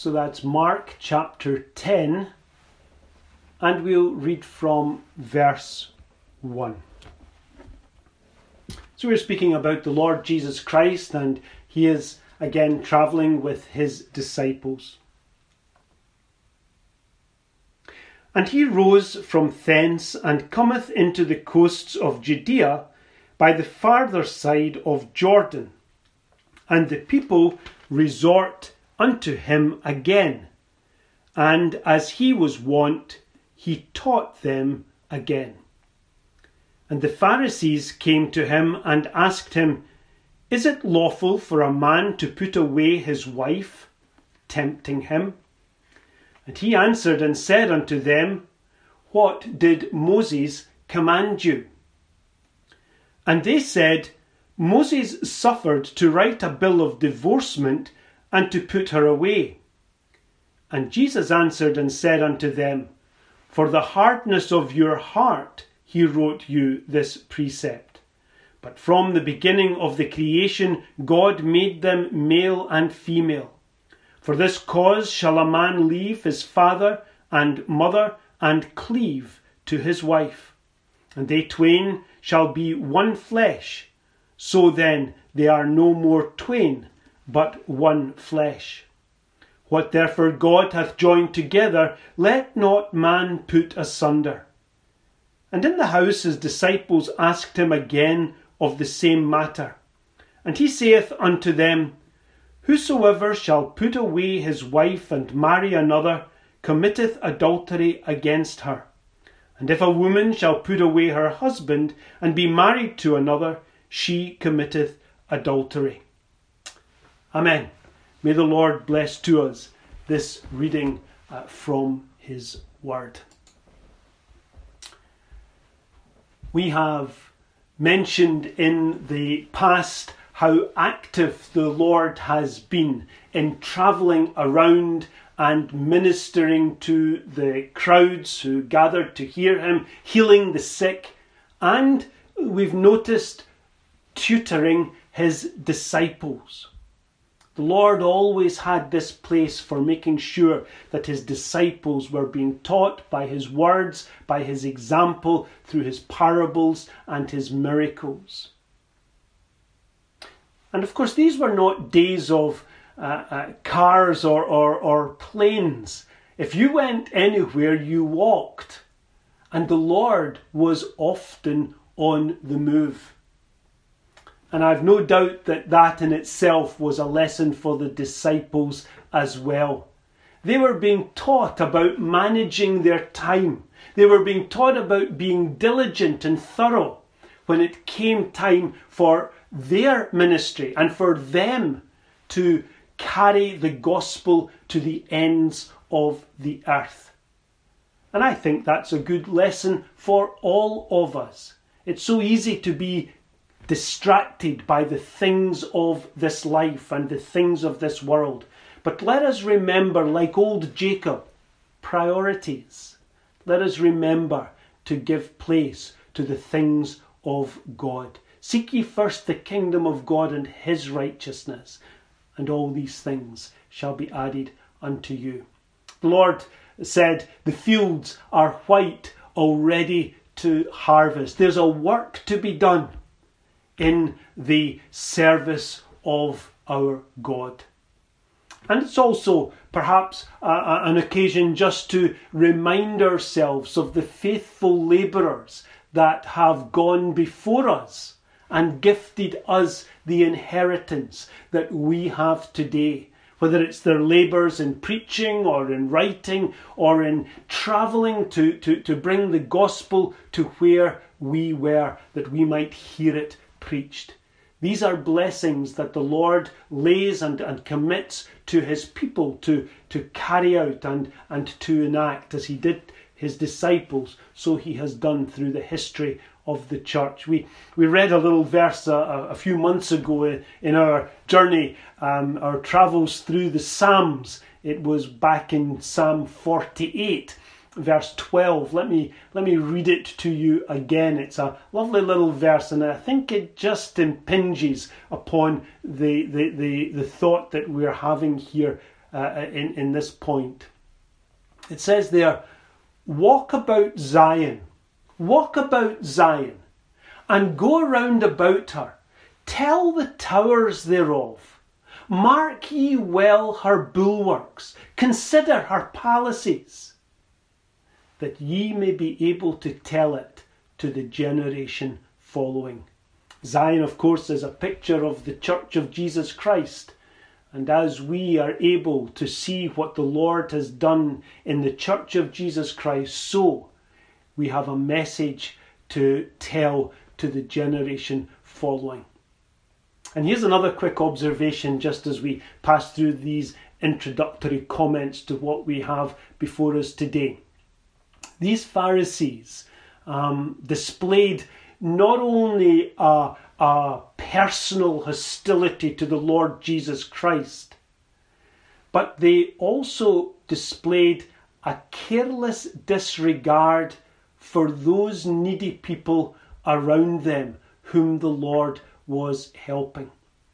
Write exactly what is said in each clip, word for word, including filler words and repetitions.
So that's Mark chapter ten, and we'll read from verse one. So we're speaking about the Lord Jesus Christ, and he is again travelling with his disciples. And he rose from thence, and cometh into the coasts of Judea by the farther side of Jordan. And the people resort unto him again. And as he was wont, he taught them again. And the Pharisees came to him and asked him, Is it lawful for a man to put away his wife? Tempting him. And he answered and said unto them, What did Moses command you? And they said, Moses suffered to write a bill of divorcement and to put her away. And Jesus answered and said unto them, For the hardness of your heart he wrote you this precept. But from the beginning of the creation God made them male and female. For this cause shall a man leave his father and mother and cleave to his wife, and they twain shall be one flesh. So then they are no more twain, but one flesh. What therefore God hath joined together, let not man put asunder. And in the house his disciples asked him again of the same matter. And he saith unto them, Whosoever shall put away his wife and marry another, committeth adultery against her. And if a woman shall put away her husband, and be married to another, she committeth adultery. Amen. May the Lord bless to us this reading uh, from his word. We have mentioned in the past how active the Lord has been in travelling around and ministering to the crowds who gathered to hear him, healing the sick, and we've noticed tutoring his disciples. The Lord always had this place for making sure that his disciples were being taught by his words, by his example, through his parables and his miracles. And of course, these were not days of uh, uh, cars or, or, or planes. If you went anywhere, you walked. And the Lord was often on the move. And I've no doubt that that in itself was a lesson for the disciples as well. They were being taught about managing their time. They were being taught about being diligent and thorough when it came time for their ministry and for them to carry the gospel to the ends of the earth. And I think that's a good lesson for all of us. It's so easy to be distracted by the things of this life and the things of this world. But let us remember, like old Jacob, priorities. Let us remember to give place to the things of God. Seek ye first the kingdom of God and his righteousness, and all these things shall be added unto you. The Lord said, the fields are white, already to harvest. There's a work to be done in the service of our God. And it's also perhaps uh, an occasion just to remind ourselves of the faithful labourers that have gone before us and gifted us the inheritance that we have today. Whether it's their labours in preaching or in writing or in travelling to, to, to bring the gospel to where we were, that we might hear it preached. These are blessings that the Lord lays and, and commits to his people to, to carry out and, and to enact, as he did his disciples, so he has done through the history of the church. We we read a little verse a, a few months ago in our journey, um, our travels through the Psalms. It was back in Psalm forty-eight, verse twelve. Let me let me read it to you again. It's a lovely little verse, and I think it just impinges upon the the the, the thought that we're having here uh, in, in this point. It says there, walk about Zion, walk about Zion, and go round about her. Tell the towers thereof. Mark ye well her bulwarks. Consider her palaces, that ye may be able to tell it to the generation following. Zion, of course, is a picture of the Church of Jesus Christ. And as we are able to see what the Lord has done in the Church of Jesus Christ, so we have a message to tell to the generation following. And here's another quick observation just as we pass through these introductory comments to what we have before us today. These Pharisees um, displayed not only a, a personal hostility to the Lord Jesus Christ, but they also displayed a careless disregard for those needy people around them whom the Lord was helping.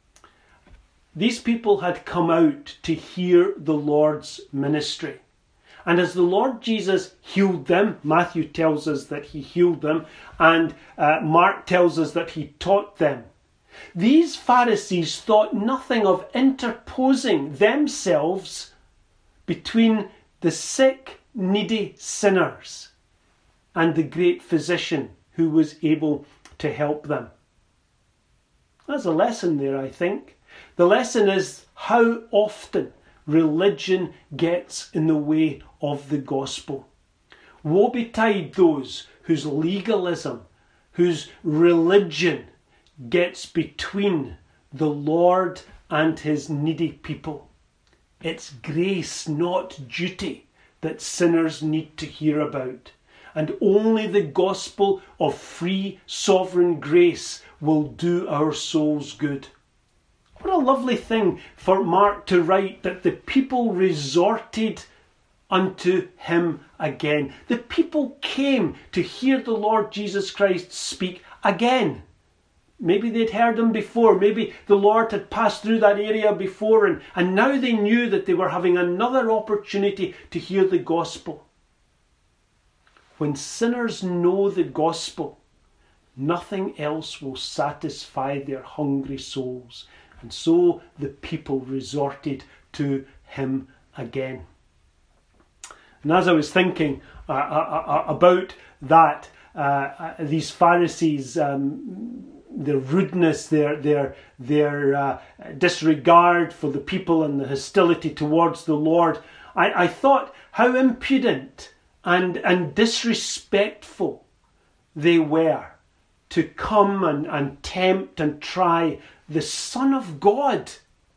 These people had come out to hear the Lord's ministry. And as the Lord Jesus healed them, Matthew tells us that he healed them, and uh, Mark tells us that he taught them. These Pharisees thought nothing of interposing themselves between the sick, needy sinners and the great physician who was able to help them. There's a lesson there, I think. The lesson is how often religion gets in the way of the gospel. Woe betide those whose legalism, whose religion gets between the Lord and his needy people. It's grace, not duty, that sinners need to hear about. And only the gospel of free, sovereign grace will do our souls good. What a lovely thing for Mark to write, that the people resorted unto him again. The people came to hear the Lord Jesus Christ speak again. Maybe they'd heard him before. Maybe the Lord had passed through that area before, and, and now they knew that they were having another opportunity to hear the gospel. When sinners know the gospel, nothing else will satisfy their hungry souls. And so the people resorted to him again. And as I was thinking uh, uh, about that, uh, these Pharisees, um, their rudeness, their their their uh, disregard for the people and the hostility towards the Lord, I, I thought how impudent and, and disrespectful they were to come and, and tempt and try the Son of God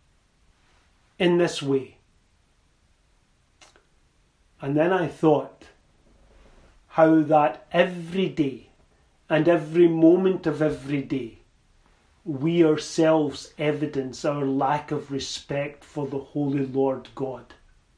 in this way. And then I thought how that every day and every moment of every day we ourselves evidence our lack of respect for the Holy Lord God.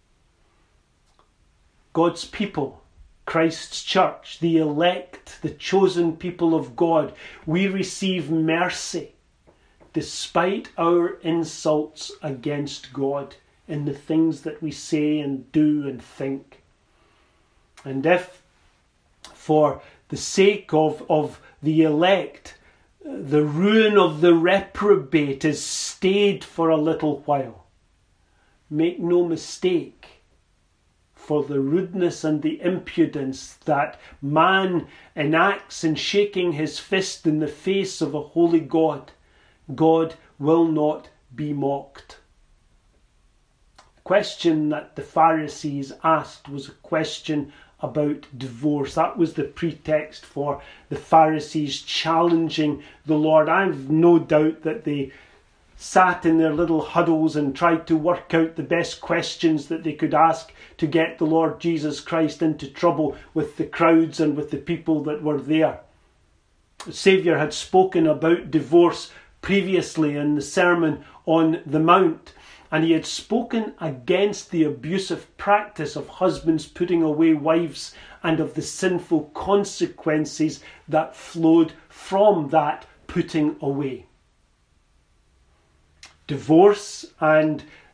God's people, Christ's church, the elect, the chosen people of God, we receive mercy despite our insults against God in the things that we say and do and think. And if, for the sake of, of the elect, the ruin of the reprobate is stayed for a little while, make no mistake, for the rudeness and the impudence that man enacts in shaking his fist in the face of a holy God, God will not be mocked. The question that the Pharisees asked was a question about divorce. That was the pretext for the Pharisees challenging the Lord. I have no doubt that they sat in their little huddles and tried to work out the best questions that they could ask to get the Lord Jesus Christ into trouble with the crowds and with the people that were there. The Saviour had spoken about divorce previously in the Sermon on the Mount, and he had spoken against the abusive practice of husbands putting away wives and of the sinful consequences that flowed from that putting away. Divorce and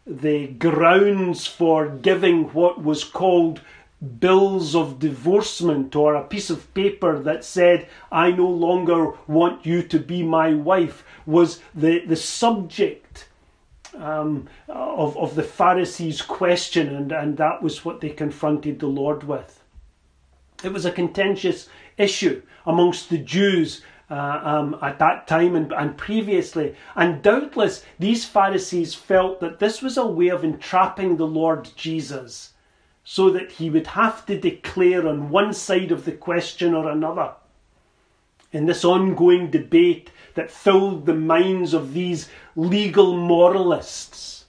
the grounds for giving what was called bills of divorcement, or a piece of paper that said, I no longer want you to be my wife, was the, the subject um, of, of the Pharisees' question, and, and that was what they confronted the Lord with. It was a contentious issue amongst the Jews uh, um, at that time and, and previously, and doubtless these Pharisees felt that this was a way of entrapping the Lord Jesus, so that he would have to declare on one side of the question or another. In this ongoing debate that filled the minds of these legal moralists.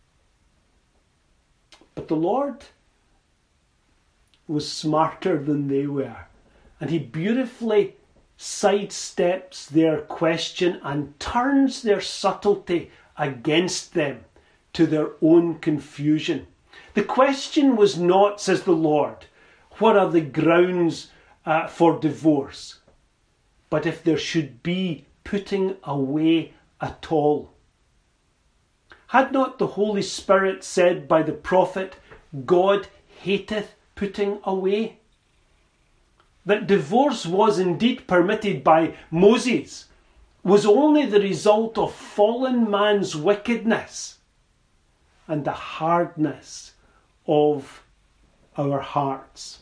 But the Lord was smarter than they were, and he beautifully sidesteps their question and turns their subtlety against them to their own confusion. The question was not, says the Lord, what are the grounds uh, for divorce, but if there should be putting away at all. Had not the Holy Spirit said by the prophet, God hateth putting away? That divorce was indeed permitted by Moses was only the result of fallen man's wickedness and the hardness of our hearts.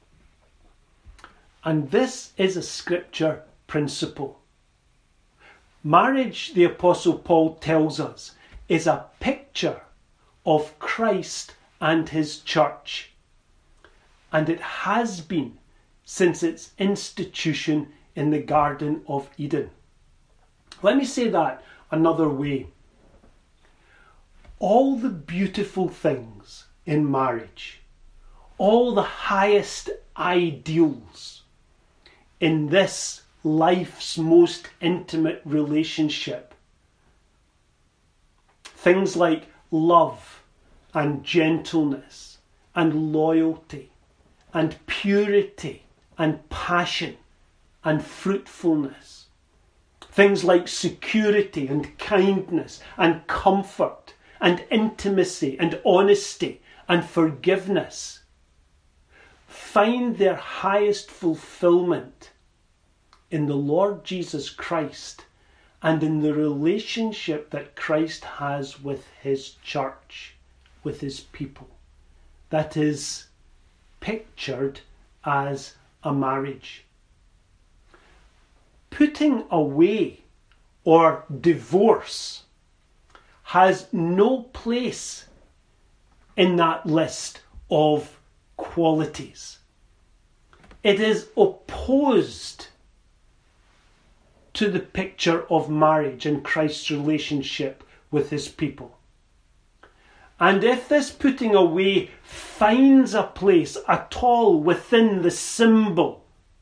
And this is a scripture principle. Marriage, the Apostle Paul tells us, is a picture of Christ and his church. And it has been since its institution in the Garden of Eden. Let me say that another way. All the beautiful things in marriage, all the highest ideals in this life's most intimate relationship, things like love and gentleness and loyalty and purity and passion and fruitfulness, things like security and kindness and comfort and intimacy and honesty and forgiveness, find their highest fulfillment in the Lord Jesus Christ and in the relationship that Christ has with his church, with his people. That is pictured as a marriage. Putting away or divorce has no place in that list of qualities. It is opposed to the picture of marriage and Christ's relationship with his people. And if this putting away finds a place at all within the symbol,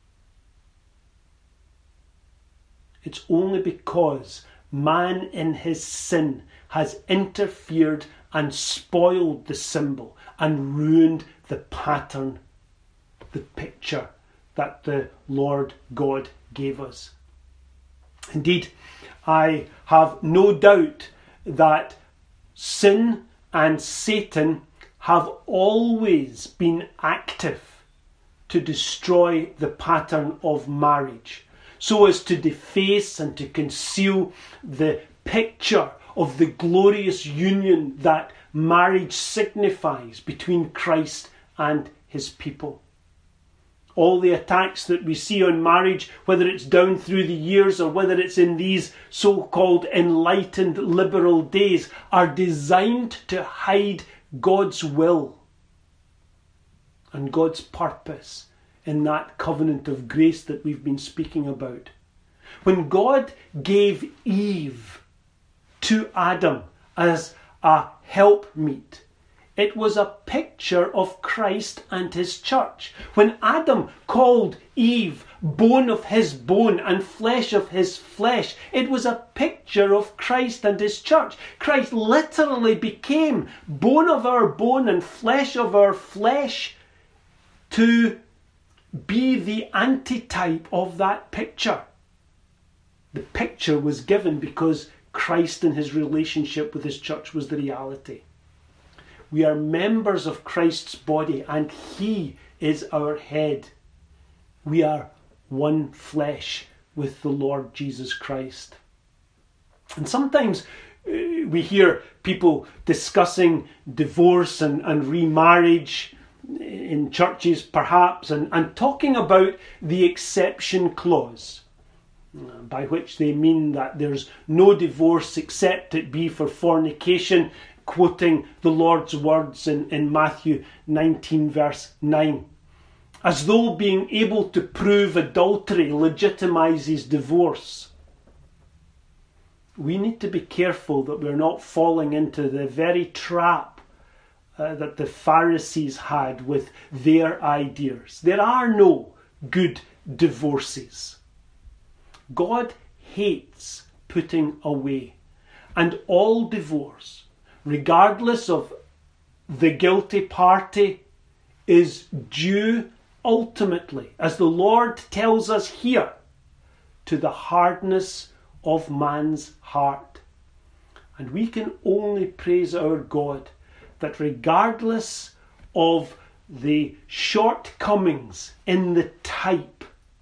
it's only because man in his sin has interfered and spoiled the symbol and ruined the pattern, the picture that the Lord God gave us. Indeed, I have no doubt that sin and Satan have always been active to destroy the pattern of marriage, so as to deface and to conceal the picture of the glorious union that marriage signifies between Christ and his people. All the attacks that we see on marriage, whether it's down through the years or whether it's in these so-called enlightened liberal days, are designed to hide God's will and God's purpose in that covenant of grace that we've been speaking about. When God gave Eve to Adam as a helpmeet, it was a picture of Christ and his church. When Adam called Eve bone of his bone and flesh of his flesh, it was a picture of Christ and his church. Christ literally became bone of our bone and flesh of our flesh to be the antitype of that picture. The picture was given because Christ and his relationship with his church was the reality. We are members of Christ's body, and he is our head. We are one flesh with the Lord Jesus Christ. And sometimes uh, we hear people discussing divorce and, and remarriage in churches perhaps, and, and talking about the exception clause, uh, by which they mean that there's no divorce except it be for fornication, quoting the Lord's words in, in Matthew nineteen verse nine. As though being able to prove adultery legitimizes divorce. We need to be careful that we're not falling into the very trap uh, that the Pharisees had with their ideas. There are no good divorces. God hates putting away, and all divorce, regardless of the guilty party, is due ultimately, as the Lord tells us here, to the hardness of man's heart. And we can only praise our God that regardless of the shortcomings in the type,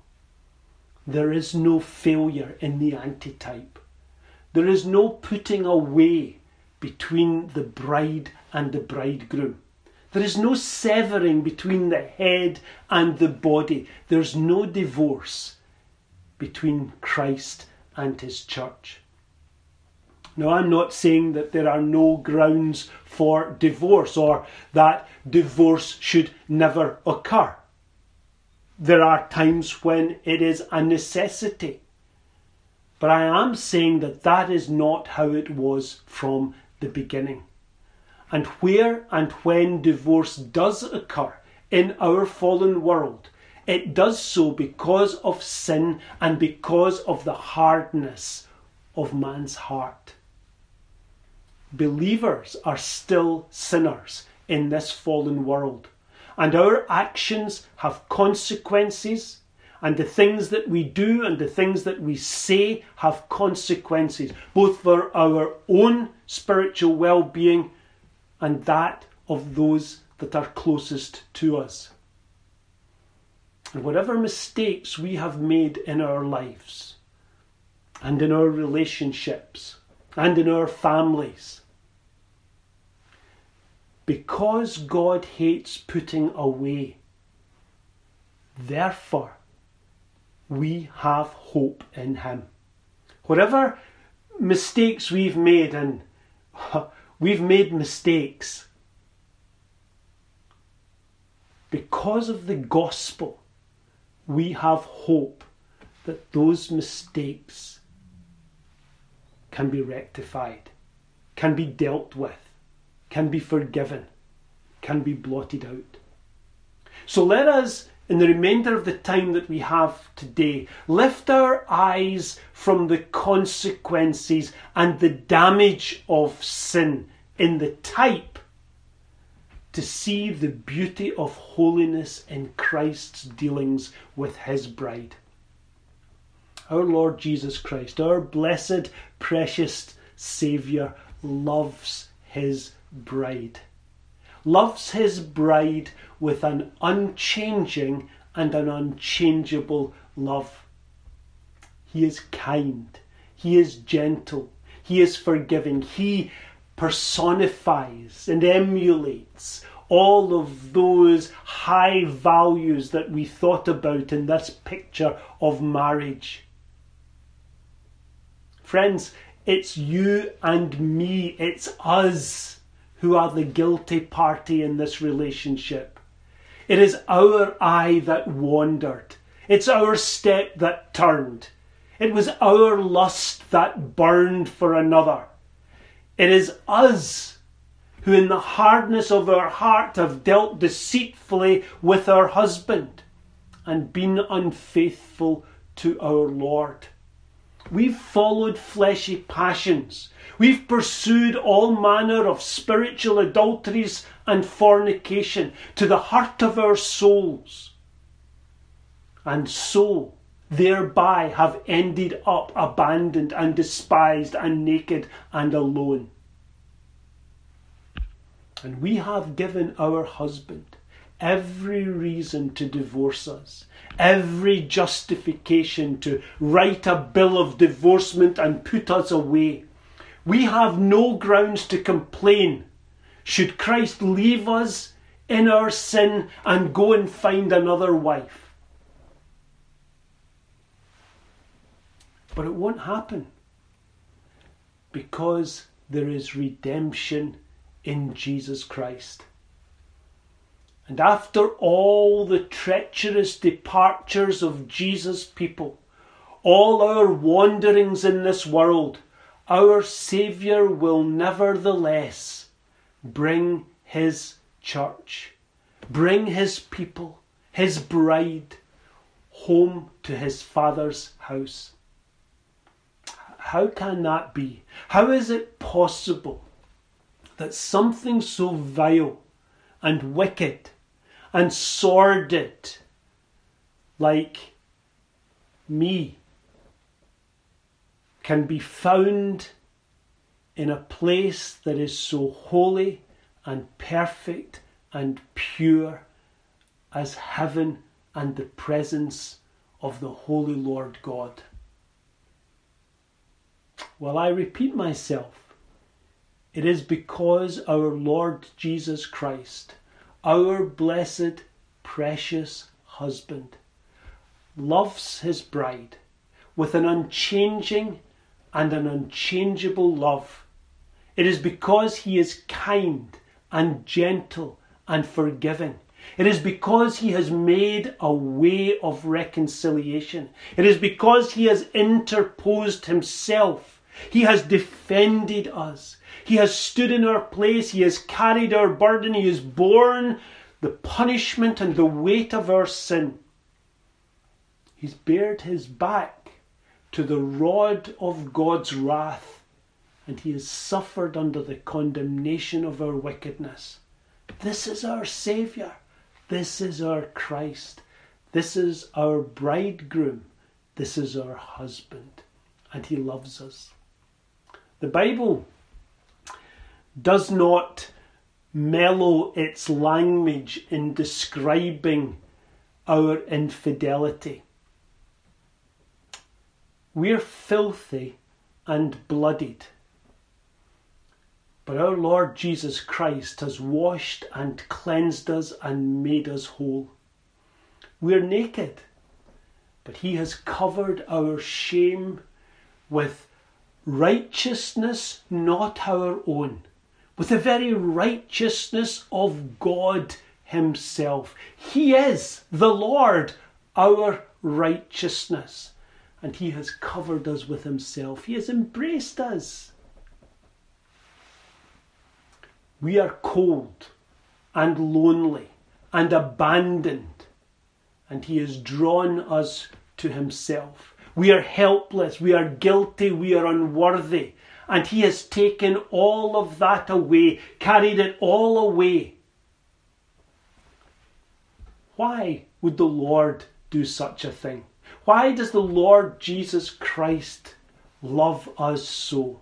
there is no failure in the antitype. There is no putting away between the bride and the bridegroom. There is no severing between the head and the body. There's no divorce between Christ and his church. Now, I'm not saying that there are no grounds for divorce or that divorce should never occur. There are times when it is a necessity. But I am saying that that is not how it was from the beginning. And where and when divorce does occur in our fallen world, it does so because of sin and because of the hardness of man's heart. Believers are still sinners in this fallen world, and our actions have consequences, and the things that we do and the things that we say have consequences, both for our own spiritual well-being and that of those that are closest to us. And whatever mistakes we have made in our lives, and in our relationships, and in our families, because God hates putting away, therefore we have hope in him. Whatever mistakes we've made, and we've made mistakes, because of the gospel, we have hope that those mistakes can be rectified, can be dealt with, can be forgiven, can be blotted out. So let us, in the remainder of the time that we have today, lift our eyes from the consequences and the damage of sin in the type to see the beauty of holiness in Christ's dealings with his bride. Our Lord Jesus Christ, our blessed, precious Saviour, loves his bride. Loves his bride with an unchanging and an unchangeable love. He is kind. He is gentle. He is forgiving. He personifies and emulates all of those high values that we thought about in this picture of marriage. Friends, it's you and me, it's us who are the guilty party in this relationship. It is our eye that wandered. It's our step that turned. It was our lust that burned for another. It is us who in the hardness of our heart have dealt deceitfully with our husband and been unfaithful to our Lord. We've followed fleshy passions. We've pursued all manner of spiritual adulteries and fornication to the hurt of our souls. And so, thereby have ended up abandoned and despised and naked and alone. And we have given our husband every reason to divorce us, every justification to write a bill of divorcement and put us away. We have no grounds to complain should Christ leave us in our sin and go and find another wife. But it won't happen, because there is redemption in Jesus Christ. And after all the treacherous departures of Jesus' people, all our wanderings in this world, our Saviour will nevertheless bring his church, bring his people, his bride, home to his Father's house. How can that be? How is it possible that something so vile and wicked and sordid like me can be found in a place that is so holy and perfect and pure as heaven and the presence of the Holy Lord God? Well, I repeat myself. It is because our Lord Jesus Christ, our blessed, precious husband, loves his bride with an unchanging and an unchangeable love. It is because he is kind and gentle and forgiving. It is because he has made a way of reconciliation. It is because he has interposed himself. He has defended us. He has stood in our place. He has carried our burden. He has borne the punishment and the weight of our sin. He's bared his back to the rod of God's wrath, and he has suffered under the condemnation of our wickedness. This is our Saviour. This is our Christ. This is our bridegroom. This is our husband. And he loves us. The Bible does not mellow its language in describing our infidelity. We're filthy and bloodied, but our Lord Jesus Christ has washed and cleansed us and made us whole. We're naked, but he has covered our shame with righteousness not our own, with the very righteousness of God himself. He is the Lord, our righteousness, and he has covered us with himself. He has embraced us. We are cold and lonely and abandoned, and he has drawn us to himself. We are helpless, we are guilty, we are unworthy. And he has taken all of that away, carried it all away. Why would the Lord do such a thing? Why does the Lord Jesus Christ love us so?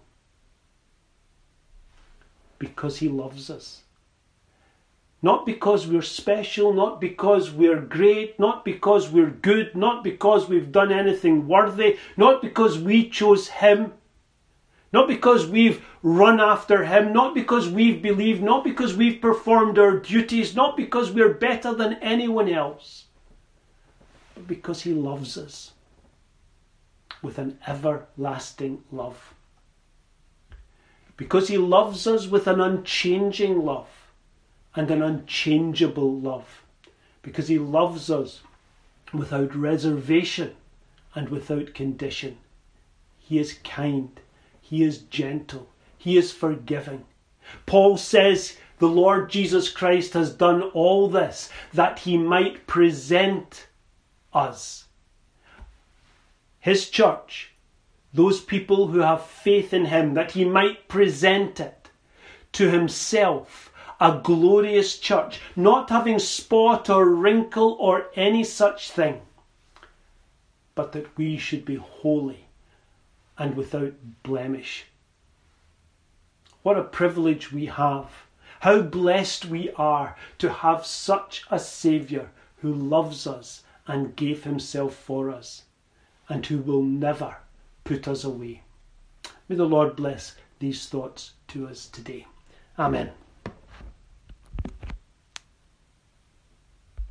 Because he loves us. Not because we're special, not because we're great, not because we're good, not because we've done anything worthy, not because we chose him, not because we've run after him, not because we've believed, not because we've performed our duties, not because we're better than anyone else, but because he loves us with an everlasting love. Because he loves us with an unchanging love. And an unchangeable love, because he loves us without reservation and without condition. He is kind, he is gentle, he is forgiving. Paul says the Lord Jesus Christ has done all this that he might present us, his church, those people who have faith in him, that he might present it to himself, a glorious church, not having spot or wrinkle or any such thing, but that we should be holy and without blemish. What a privilege we have How blessed we are to have such a Saviour who loves us and gave himself for us, and who will never put us away. May the Lord bless these thoughts to us today. Amen.